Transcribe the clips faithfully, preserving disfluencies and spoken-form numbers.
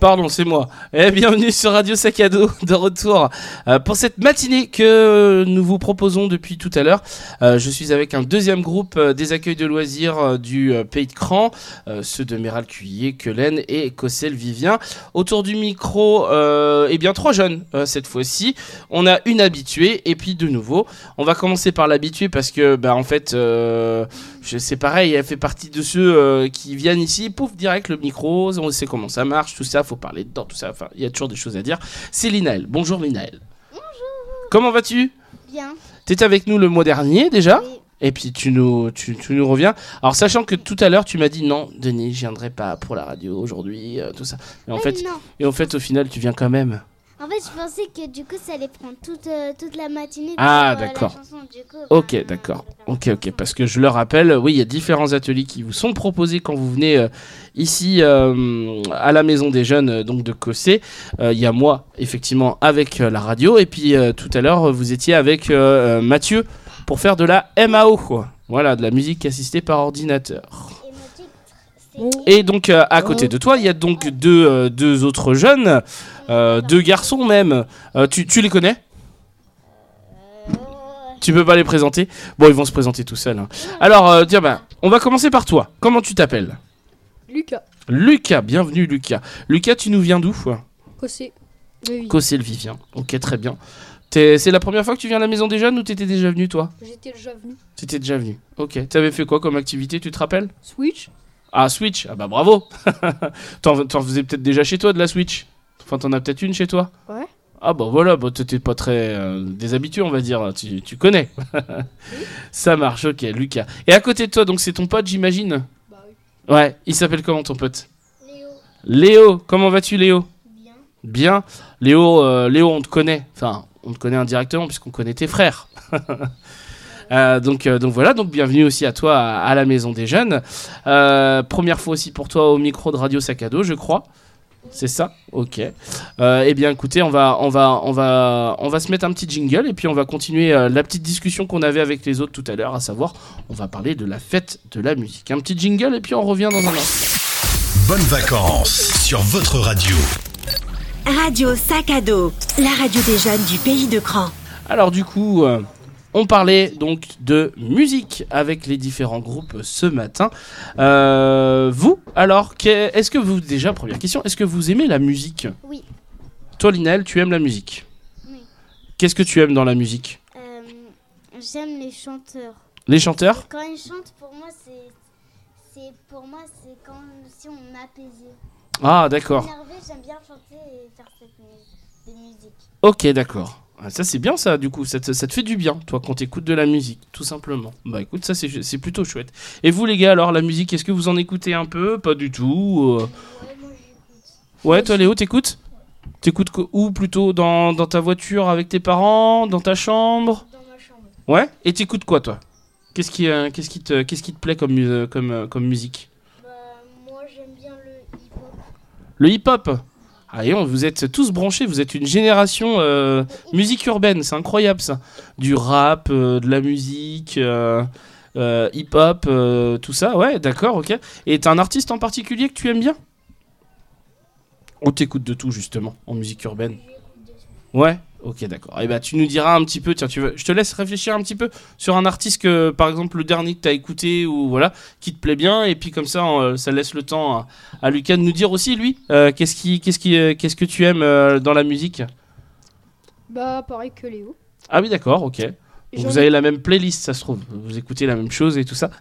pardon, c'est moi. Et bienvenue sur Radio Sac à Dos, de retour euh, pour cette matinée que nous vous proposons depuis tout à l'heure. Euh, je suis avec un deuxième groupe euh, des accueils de loisirs euh, du euh, Pays de Cran, euh, ceux de Méral Cuillier, Quelen et Cossel Vivien. Autour du micro, euh, eh bien trois jeunes euh, cette fois-ci. On a une habituée et puis de nouveau. On va commencer par l'habituée parce que, bah, en fait, euh, c'est pareil, elle fait partie de ceux euh, qui viennent ici, pouf, direct le micro, on sait comment ça marche, tout ça, faut parler dedans, tout ça, enfin, il y a toujours des choses à dire. C'est Linaël. Bonjour Linaël. Bonjour. Comment vas-tu ? Bien. T'étais avec nous le mois dernier déjà ? Oui. Et puis tu nous, tu, tu nous reviens. Alors sachant que tout à l'heure tu m'as dit non, Denis, je viendrai pas pour la radio aujourd'hui, euh, tout ça. Et en Oui, fait, non. et en fait au final tu viens quand même. En fait, je pensais que du coup, ça allait prendre toute, euh, toute la matinée. Ah, pour, euh, d'accord. la chanson, du coup, Ok, ben, d'accord. euh, Ok, ok. Parce que je le rappelle, oui, il y a différents ateliers qui vous sont proposés quand vous venez euh, ici euh, à la Maison des Jeunes euh, donc de Cossé. Euh, Il y a moi, effectivement, avec euh, la radio. Et puis euh, tout à l'heure, vous étiez avec euh, euh, Mathieu pour faire de la M A O, quoi. Voilà, de la musique assistée par ordinateur. Et mon titre, c'est... Et donc euh, à côté de toi, il y a donc deux, euh, deux autres jeunes, euh, deux garçons même. Euh, tu, tu les connais ? Tu peux pas les présenter ? Bon, ils vont se présenter tout seuls. Hein. Alors, euh, tiens, bah, on va commencer par toi. Comment tu t'appelles ? Lucas. Lucas, bienvenue Lucas. Lucas, tu nous viens d'où ? Cossé. Oui. Cossé le Vivien. Ok, très bien. T'es- C'est la première fois que tu viens à la Maison des Jeunes ou t'étais déjà venu toi ? J'étais déjà venu. T'étais déjà venu. Ok. T'avais fait quoi comme activité, tu te rappelles ? Switch. Ah, Switch. Ah bah bravo. T'en t'en faisais peut-être déjà chez toi de la Switch ? Enfin, t'en as peut-être une chez toi ? Ouais. Ah bah voilà, bah, t'étais pas très euh, déshabitué on va dire, tu, tu connais. Ça marche, ok Lucas. Et à côté de toi, donc c'est ton pote j'imagine ? Bah oui. Ouais, il s'appelle comment ton pote ? Léo. Léo, comment vas-tu Léo ? Bien. Bien. Léo, euh, Léo on te connaît, enfin on te connaît indirectement puisqu'on connaît tes frères. Euh, donc, euh, donc voilà, donc bienvenue aussi à toi à, à la Maison des Jeunes. Euh, première fois aussi pour toi au micro de Radio Sac à Dos, je crois. C'est ça ? Ok. Euh, eh bien, écoutez, on va, on, va, on, va, on va se mettre un petit jingle et puis on va continuer euh, la petite discussion qu'on avait avec les autres tout à l'heure, à savoir, on va parler de la fête de la musique. Un petit jingle et puis on revient dans un instant. Bonnes vacances sur votre radio. Radio Sac à Dos, la radio des jeunes du Pays de Cran. Alors du coup, euh, on parlait donc de musique avec les différents groupes ce matin. Euh, vous, alors, qu'est- est-ce que vous, déjà, première question, est-ce que vous aimez la musique ? Oui. Toi, Linaël, tu aimes la musique ? Oui. Qu'est-ce que tu aimes dans la musique ? Euh, j'aime les chanteurs. Les chanteurs ? Quand ils chantent, pour moi, c'est... c'est pour moi, c'est quand si on m'apaisait. Ah, d'accord. Énervé, j'aime bien chanter et faire cette mu- des musiques. Ok, d'accord. Ah, ça, c'est bien, ça, du coup. Ça te, ça te fait du bien, toi, quand t'écoutes de la musique, tout simplement. Bah, écoute, ça, c'est, c'est plutôt chouette. Et vous, les gars, alors, la musique, est-ce que vous en écoutez un peu ? Pas du tout euh... Ouais, moi, j'écoute. Ouais, toi, Léo, t'écoutes ? T'écoutes co- où, plutôt ? dans, dans ta voiture avec tes parents ? Dans ta chambre ? Dans ma chambre. Ouais ? Et t'écoutes quoi, toi ? Qu'est-ce qui, euh, qu'est-ce qui, te, qu'est-ce qui te plaît comme, mu- euh, comme, euh, comme musique ? Bah, moi, j'aime bien le hip-hop. Le hip-hop ? Ah, et on, vous êtes tous branchés, vous êtes une génération euh, musique urbaine, c'est incroyable ça. Du rap, euh, de la musique, euh, euh, hip-hop, euh, tout ça, ouais, d'accord, ok. Et t'as un artiste en particulier que tu aimes bien ? On t'écoute de tout justement, en musique urbaine. Ouais, ok, d'accord. Et bah tu nous diras un petit peu, tiens, tu veux, je te laisse réfléchir un petit peu sur un artiste que, par exemple, le dernier que t'as écouté ou voilà, qui te plaît bien, et puis comme ça, euh, ça laisse le temps à, à Lucas de nous dire aussi lui, euh, qu'est-ce qui, qu'est-ce qui, euh, qu'est-ce que tu aimes euh, dans la musique ? Bah pareil que Léo. Ah oui, d'accord, ok. Donc J'en vous ai- avez la même playlist, ça se trouve. Vous écoutez la même chose et tout ça.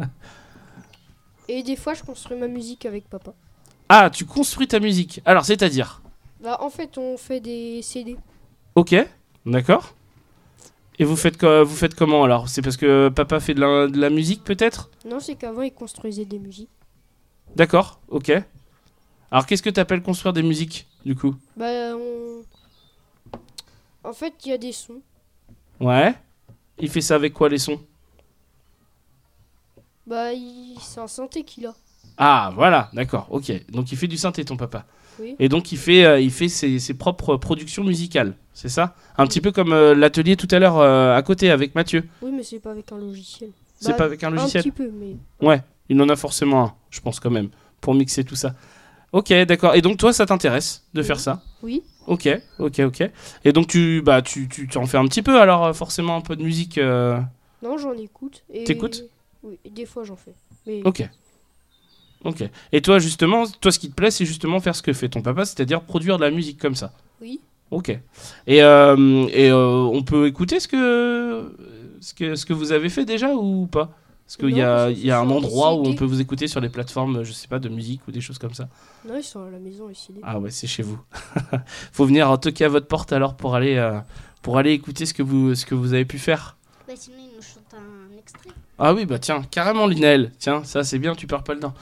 Et des fois, je construis ma musique avec papa. Ah, tu construis ta musique. Alors, c'est-à-dire ? Bah en fait, on fait des C D. Ok, d'accord. Et vous faites, co- vous faites comment alors ? C'est parce que papa fait de la, de la musique peut-être ? Non, c'est qu'avant, il construisait des musiques. D'accord, ok. Alors qu'est-ce que t'appelles construire des musiques du coup ? Bah on... En fait, il y a des sons. Ouais. Il fait ça avec quoi les sons ? Bah il... c'est un synthé qu'il a. Ah voilà, d'accord, ok. Donc il fait du synthé ton papa. Oui. Et donc il fait, euh, il fait ses, ses propres productions musicales, c'est ça ? Un petit peu comme euh, l'atelier tout à l'heure euh, à côté avec Mathieu. Oui, mais c'est pas avec un logiciel. C'est Bah, pas avec un logiciel ? Un petit peu, mais... Ouais, il en a forcément un, je pense quand même, pour mixer tout ça. Ok, d'accord. Et donc toi, ça t'intéresse de faire ça? Oui. Ok, ok, ok. Et donc tu, bah, tu, tu, tu en fais un petit peu alors, forcément un peu de musique. Euh... Non, j'en écoute. Et... T'écoutes? Oui, des fois j'en fais. Mais... Ok. Ok. Et toi, justement, toi, ce qui te plaît, c'est justement faire ce que fait ton papa, c'est-à-dire produire de la musique comme ça. Oui. Ok. Et, euh, et euh, on peut écouter ce que, ce que ce que vous avez fait déjà ou pas? Parce qu'il y a, il y a un endroit où on peut vous écouter sur les plateformes, je sais pas, de musique ou des choses comme ça. Non, ils sont à la maison, les C D. Ah ouais, c'est chez vous. Faut venir toquer à votre porte alors pour aller, euh, pour aller écouter ce que vous, ce que vous avez pu faire. Bah sinon, ils nous chantent un extrait. Ah oui, bah tiens, carrément Linaël. Tiens, ça c'est bien, tu perds pas le temps.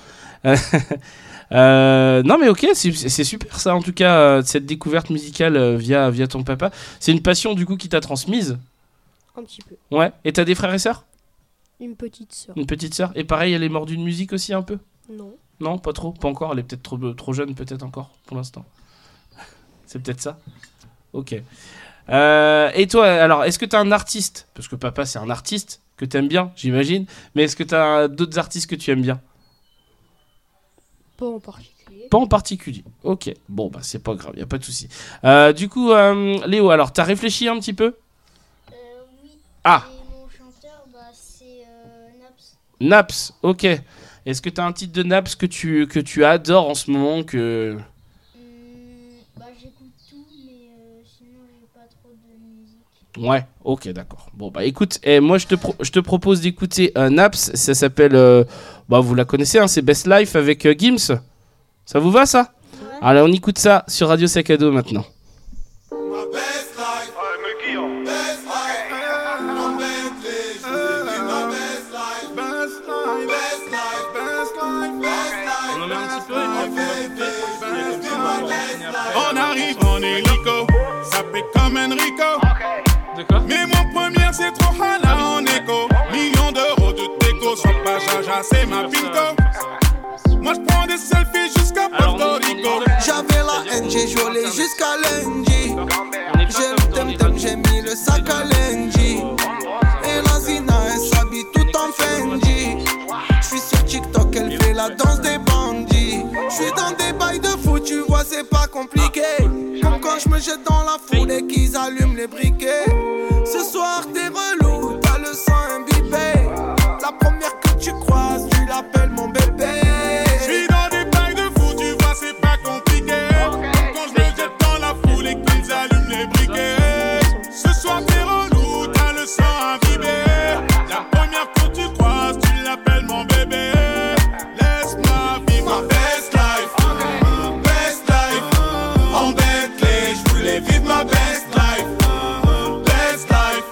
euh, non mais ok, c'est, c'est super ça en tout cas, euh, cette découverte musicale euh, via, via ton papa. C'est une passion du coup qui t'a transmise? Un petit peu. Ouais, et t'as des frères et sœurs? Une petite sœur. Une petite sœur. Et pareil, elle est mordue de musique aussi un peu? Non. Non, pas trop, pas encore. Elle est peut-être trop, trop jeune, peut-être encore, pour l'instant. C'est peut-être ça. Ok. Euh, et toi, alors, est-ce que t'as un artiste? Parce que papa, c'est un artiste que t'aimes bien, j'imagine. Mais est-ce que t'as d'autres artistes que tu aimes bien? Pas en particulier. Pas en particulier. Ok. Bon, bah, c'est pas grave, y a pas de souci. Euh, du coup, euh, Léo, alors, t'as réfléchi un petit peu? Euh, oui. Ah. Et mon chanteur, bah, c'est euh, Naps. Naps, ok. Est-ce que t'as un titre de Naps que tu, que tu adores en ce moment que... Hum, bah, j'écoute tout, mais euh, sinon, j'ai pas trop de musique. Ouais, ok, d'accord. Bon, bah écoute, eh, moi je te, pro- je te propose d'écouter euh, Naps. Ça s'appelle, euh, bah vous la connaissez, hein, c'est Best Life avec euh, Gims. Ça vous va ça? Ouais. Allez, on écoute ça sur Radio Sac à Dos maintenant. On arrive en hélico, ça fait comme Enrico. D'accord. Mais mon premier c'est trop hala en écho. Millions d'euros de déco, sois pas jaja, c'est ma pinto. Moi je prends des selfies jusqu'à Porto Rico. J'avais la haine, j'ai joué jusqu'à lundi. J'ai le tem-tem, j'ai mis le sac à lundi. Et la Zina, elle s'habille tout en Fendi. J'suis sur TikTok, elle fait la danse des bandits. J'suis dans des bails de fou, tu vois, c'est pas compliqué. Comme quand j'me jette dans la foule et qu'ils allument les briquets. Ce soir, t'es relou, t'as le sang imbibé. La première que tu croises, tu l'appelles mon bébé. J'suis dans des bails de fou, tu vois, c'est pas compliqué. Quand j'me jette dans la foule et qu'ils allument les briquets. Ce soir, t'es relou, t'as le sang imbibé. La première que tu croises, tu l'appelles mon bébé. Laisse-moi vivre ma best life. Best life. En Bentley, j'voulais vivre ma best life. Best life.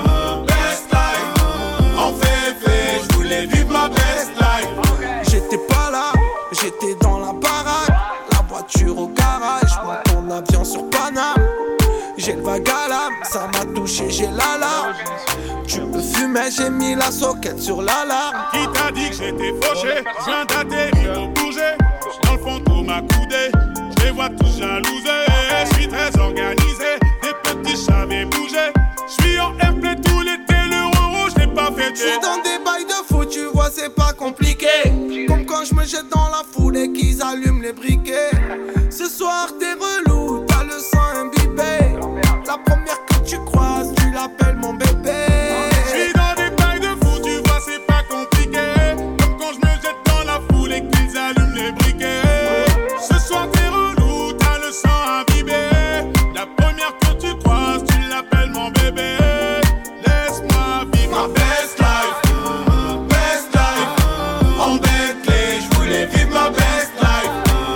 Best life. En féfé, j'voulais vivre ma best life. J'étais pas là, j'étais dans la baraque. La voiture au garage, moi ton avion sur Paname. J'ai le vague à l'âme, ça m'a touché, j'ai l'alarme. Tu peux fumer, j'ai mis la soquette sur l'alarme. Qui t'a dit que j'étais fauché? Je viens d'atterrir au Bourget. Dans le fond tout m'a coudé. Je les vois tous jalousés. Je suis très organisé. Des petits j'avais bougé. Je suis en airplay tout l'été. Le rouge, je l'ai pas fêté. J'suis dans des bails de fou, tu vois, c'est pas compliqué. Comme quand j'me jette dans la foule et qu'ils allument les briquets. Ce soir, t'es relou, t'as le sang imbibé. La première que tu croises, tu l'appelles mon bébé. J'suis dans des bails de fou, tu vois, c'est pas compliqué. Comme quand j'me jette dans la foule et qu'ils allument les briquets. Ce soir, t'es relou, t'as le sang imbibé. La première que tu croises, tu l'appelles mon bébé. Laisse-moi vivre ma best life. Best life. En Bentley, j'voulais vivre ma best life.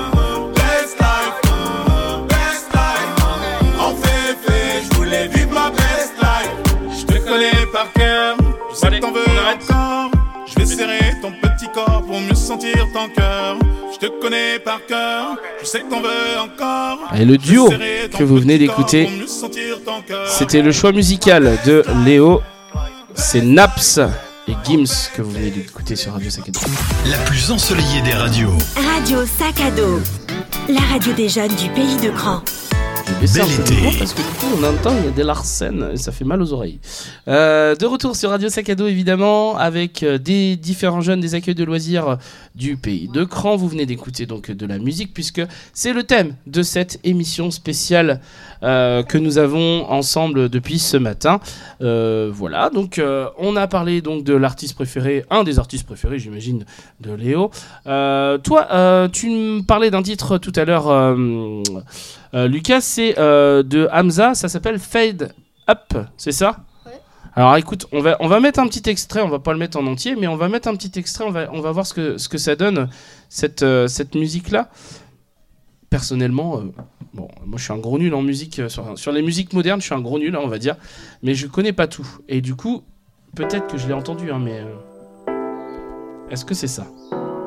Best life. Best life. En féfé, j'voulais vivre ma best life. J'te connais par cœur, je sais que t'en veux encore. Je vais serrer ton petit corps pour mieux sentir ton cœur. Je te connais par cœur, je sais que t'en veux encore. Et le duo que vous venez d'écouter, c'était le choix musical de Léo. C'est Naps et Gims que vous venez d'écouter sur Radio Sac à Dos. La plus ensoleillée des radios. Radio Sac à Dos, la radio des jeunes du pays de Grand. Je vais baisser Bel un peu été. le son parce que du coup on entend il y a des larcènes et ça fait mal aux oreilles. Euh, de retour sur Radio Sac à Dos évidemment avec euh, des différents jeunes des accueils de loisirs du pays de Cran. Vous venez d'écouter donc de la musique puisque c'est le thème de cette émission spéciale euh, que nous avons ensemble depuis ce matin. Euh, voilà donc euh, on a parlé donc de l'artiste préféré, un des artistes préférés j'imagine de Léo. Euh, toi euh, tu me parlais d'un titre tout à l'heure. Euh, Euh, Lucas, c'est euh, de Hamza, ça s'appelle Fade Up, c'est ça ? Ouais. Alors écoute, on va, on va mettre un petit extrait, on va pas le mettre en entier, mais on va mettre un petit extrait, on va, on va voir ce que, ce que ça donne, cette, euh, cette musique-là. Personnellement, euh, bon, moi je suis un gros nul en musique, euh, sur, sur les musiques modernes, je suis un gros nul, hein, on va dire, mais je connais pas tout. Et du coup, peut-être que je l'ai entendu, hein, mais euh, est-ce que c'est ça ?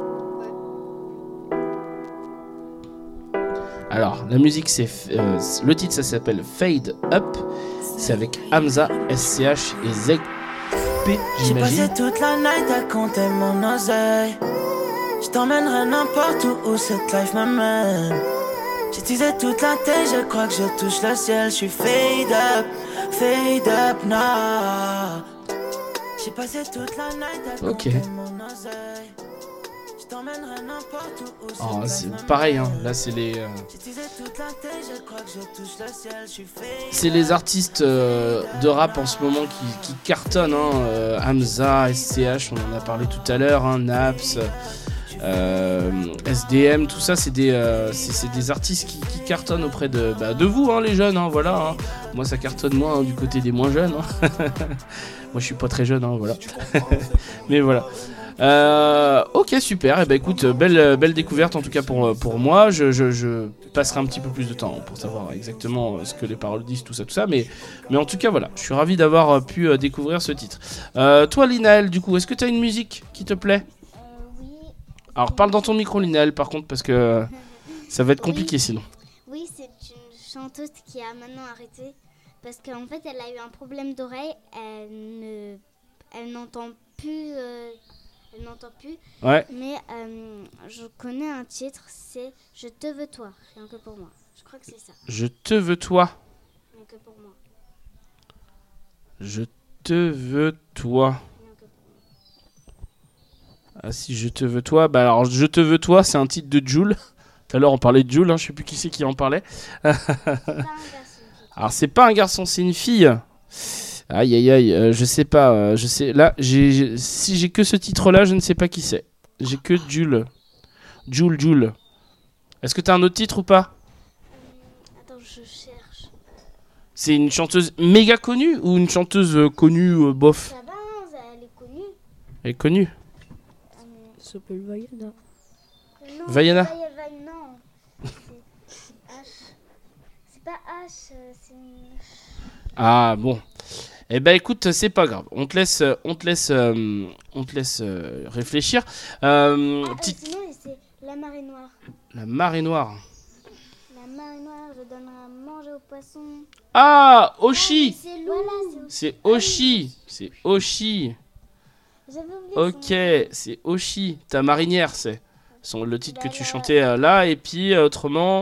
Alors, la musique, c'est euh, le titre, ça s'appelle Fade Up. C'est avec Hamza, S C H et Zeg P, J'ai j'imagine. passé toute la night à compter mon oseille. Je t'emmènerai n'importe où où cette life m'amène. J'ai teasé toute la tête, je crois que je touche le ciel. Je suis fade up, fade up now. J'ai passé toute la night à compter Ok. mon oseille. Je t'emmènerai n'importe où où cette Oh, life c'est m'amène. pareil, hein. Là, c'est les, euh, J'ai teasé toute la tête, je crois que je touche le ciel. Je suis fade c'est les artistes euh, de rap en ce moment qui, qui cartonnent. Hein. Euh, Hamza, S C H, on en a parlé tout à l'heure, hein, Naps, euh, S D M, tout ça, c'est des, euh, c'est, c'est des artistes qui, qui cartonnent auprès de, bah, de vous, hein, les jeunes. Hein, voilà. Hein. Moi, ça cartonne moins hein, du côté des moins jeunes. Hein. Moi, je suis pas très jeune, hein, voilà. Mais voilà. Euh, ok, super. Et eh ben écoute, belle, belle découverte en tout cas pour, pour moi. Je, je, je passerai un petit peu plus de temps pour savoir exactement ce que les paroles disent, tout ça, tout ça. Mais, mais en tout cas, voilà, je suis ravi d'avoir pu découvrir ce titre. Euh, toi, Linaël, du coup, est-ce que tu as une musique qui te plaît ? Euh, oui. Alors, parle dans ton micro, Linaël, par contre, parce que ça va être compliqué Oui. sinon. Oui, c'est une chanteuse qui a maintenant arrêté parce qu'en fait, elle a eu un problème d'oreille. Elle ne, elle n'entend plus. Euh, elle n'entend plus. Ouais. Mais euh, je connais un titre, c'est Je te veux toi, rien que pour moi. Je crois que c'est ça, Je te veux toi. rien que pour moi. Je te veux toi. Rien que pour moi. Ah si je te veux toi, bah alors je te veux toi, c'est un titre de Jul. Tout à l'heure on parlait de Jul, hein, je sais plus qui c'est qui en parlait. C'est pas un garçon. Alors c'est pas un garçon, c'est une fille. Aïe aïe aïe, euh, je sais pas, euh, je sais. Là, j'ai, j'ai- si j'ai que ce titre-là, je ne sais pas qui c'est. J'ai que Jul. Jul, Jul. Est-ce que t'as un autre titre ou pas ? Euh, attends, je cherche. C'est une chanteuse méga connue ou une chanteuse euh, connue euh, bof ? Ça va, hein, elle est connue. Elle est connue. Euh, Ça s'appelle Vaiana. non, Vaiana. c'est pas Yava- non. C'est H. C'est pas H, euh, c'est une... Ah bon. Eh ben écoute, c'est pas grave. On te laisse, euh, on te laisse, euh, on te laisse euh, réfléchir. Euh, Ah, euh, petite... sinon, c'est La marée noire. La marée noire. La marée noire, je donnerai à manger aux poissons. Ah, Oshi. C'est Lou. Voilà, c'est Oshi. C'est Oshi. C'est Oshi. J'avais oublié son Ok, nom. c'est Oshi. Ta marinière, c'est son, le titre que tu Bah, chantais euh, là. Et puis euh, autrement,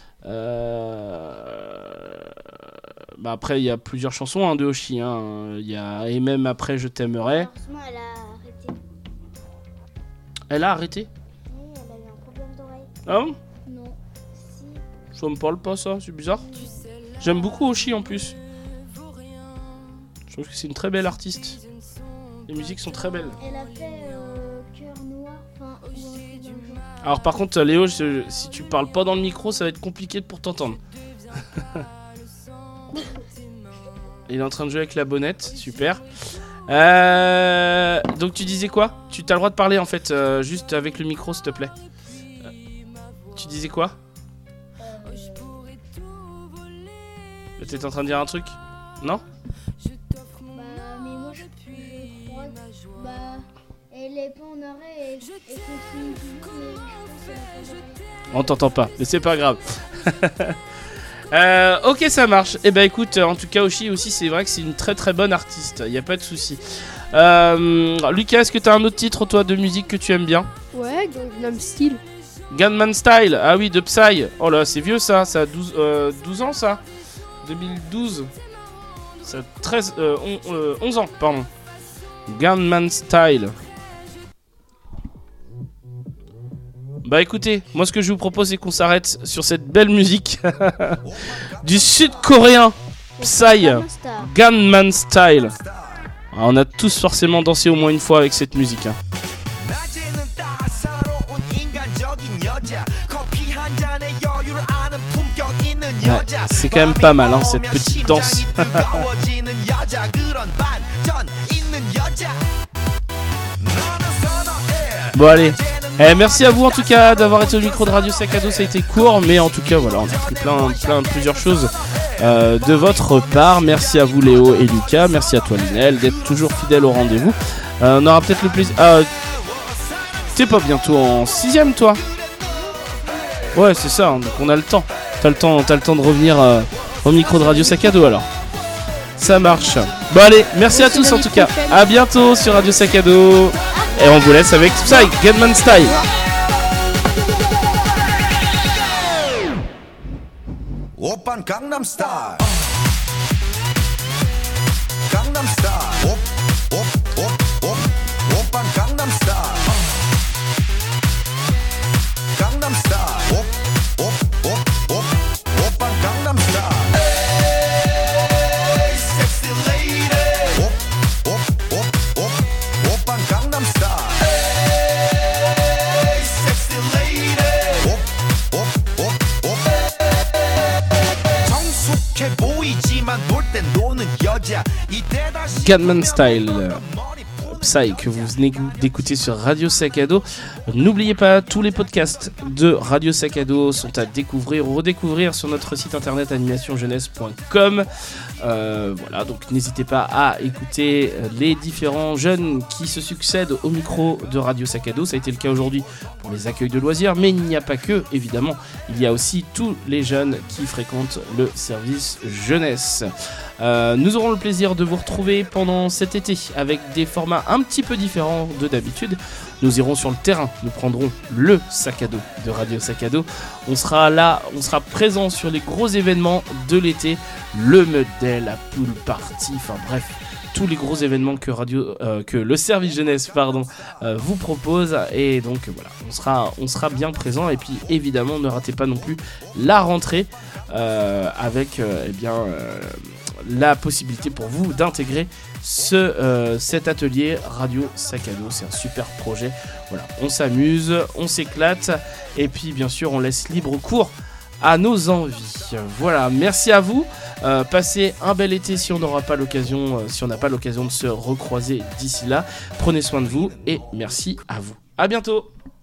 euh, bah après il y a plusieurs chansons hein, de Oshi. Hein. Il y a et même après je t'aimerais. Malheureusement, elle a arrêté. Elle a arrêté. Oui, elle a eu un problème d'oreille. Ah bon ? Non. Si. Ça me parle pas ça, c'est bizarre. J'aime beaucoup Oshi en plus. Je trouve que c'est une très belle artiste. Les musiques sont très belles. Elle a fait euh, Cœur Noir. Enfin, ou un truc dans le genre. Alors par contre Léo, je- si tu parles pas dans le micro, ça va être compliqué pour t'entendre. Il est en train de jouer avec la bonnette, super. Euh, donc tu disais quoi ? Tu as le droit de parler en fait, euh, juste avec le micro s'il te plaît. Euh, tu disais quoi ? T'étais en train de dire un truc ? Non ? Bah, mais moi, je crois que. Bah, elle est pas en arrêt et, et continue toujours, mais je pense qu'elle a pas d'oreille. On t'entend pas, mais c'est pas grave. Euh, ok, ça marche. Et eh ben écoute, en tout cas, Oshi aussi, c'est vrai que c'est une très très bonne artiste. Il y a pas de souci. Euh, Lucas, est-ce que t'as un autre titre toi de musique que tu aimes bien ? Ouais, Gangnam Style. Gangnam Style, ah oui, de Psy. Oh là, c'est vieux ça, ça a douze, euh, douze ans ça. deux mille douze. Ça a treize, euh, on, euh, onze ans, pardon. Gangnam Style. Bah écoutez, moi ce que je vous propose c'est qu'on s'arrête sur cette belle musique du sud-coréen Psy, Gangnam Style. Alors, on a tous forcément dansé au moins une fois avec cette musique. Hein. Ouais, c'est quand même pas mal hein, cette petite danse. Bon allez. Eh, merci à vous en tout cas d'avoir été au micro de Radio Sac à Dos, ça a été court mais en tout cas voilà on a pris plein, plein plusieurs choses euh, de votre part. Merci à vous Léo et Lucas, merci à toi Linel d'être toujours fidèle au rendez-vous. Euh, on aura peut-être le plaisir... Ah, t'es pas bientôt en sixième toi? Ouais c'est ça, hein, donc on a le temps. T'as le temps, t'as le temps de revenir euh, au micro de Radio Sac à Dos alors. Ça marche. Bon allez, merci à tous en tout cas. À bientôt sur Radio Sac à Dos. Et on vous laisse avec Psy, Gangnam Style. Oppan Gangnam Style. Gangnam Style. Op, op, op, op. Oppan Gangnam Style. Gangnam Style. Op, op, op, op. Oppan Gangnam Style. Hey, sexy lady. Op, op, op, op. Oppan Gangnam Style. Gangnam Style, Psy, que vous venez d'écouter sur Radio Sac à Dos. N'oubliez pas, tous les podcasts de Radio Sac à Dos sont à découvrir ou redécouvrir sur notre site internet animation jeunesse point com. Euh, voilà, donc n'hésitez pas à écouter les différents jeunes qui se succèdent au micro de Radio Sac à Dos. Ça a été le cas aujourd'hui pour les accueils de loisirs, mais il n'y a pas que, évidemment. Il y a aussi tous les jeunes qui fréquentent le service jeunesse. Euh, nous aurons le plaisir de vous retrouver pendant cet été avec des formats un petit peu différents de d'habitude. Nous irons sur le terrain, nous prendrons le sac à dos de Radio Sac à Dos. On sera là, on sera présent sur les gros événements de l'été, le Meudel, la pool party, enfin bref, tous les gros événements que radio, euh, que le service jeunesse, pardon, euh, vous propose. Et donc voilà, on sera, on sera bien présent. Et puis évidemment, ne ratez pas non plus la rentrée euh, avec, euh, eh bien. Euh, la possibilité pour vous d'intégrer ce, euh, cet atelier Radio Sac à Dos. C'est un super projet. Voilà, on s'amuse, on s'éclate et puis bien sûr on laisse libre cours à nos envies. Voilà, merci à vous. Euh, passez un bel été si on n'aura pas l'occasion, euh, si on n'a pas l'occasion de se recroiser d'ici là. Prenez soin de vous et merci à vous. À bientôt.